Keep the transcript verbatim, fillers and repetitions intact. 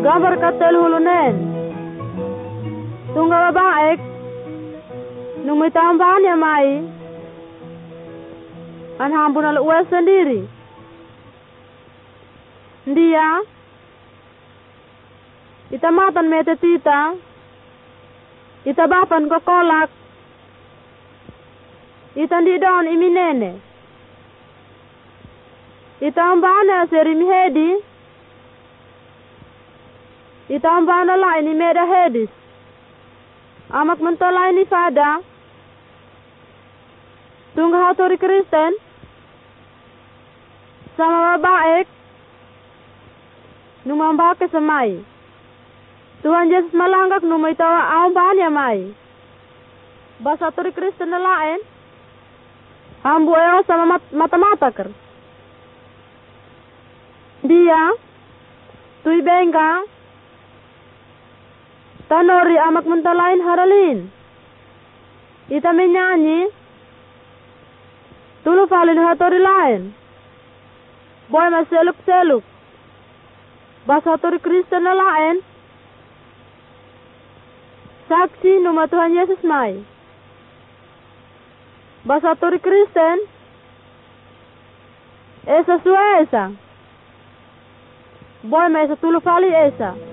Gambar katel hulunen. Tunggal baik. Nung may tambahan ya mai. Anhampun al uas sendiri. Dia. Itamatan mete tita. Itabapan ko kolak. Itandi doon iminene. Itambahan na serim hedi. Itambahan na lain ni meda hedis. Amak mentolai ni fada. Tunggu hatori Kristen. Sama baik. Numambake semai. Tuhan Yesus malanggak numay tawa aong bahan ya mai. Basa hatori Kristen na lain. Hambu ayo sama mat mata-mata ker. Dia. Tui bengka. Tanori amak mentolain haralin. Ita menyanyi. Tulu falin hatori lain. Boy maseluk-seluk. Basa hatori Kristen na lain. Saksi nama Tuhan Yesus mai. Basa hatori Kristen. Esa sua esa. Boy ma esa tulu fali esa.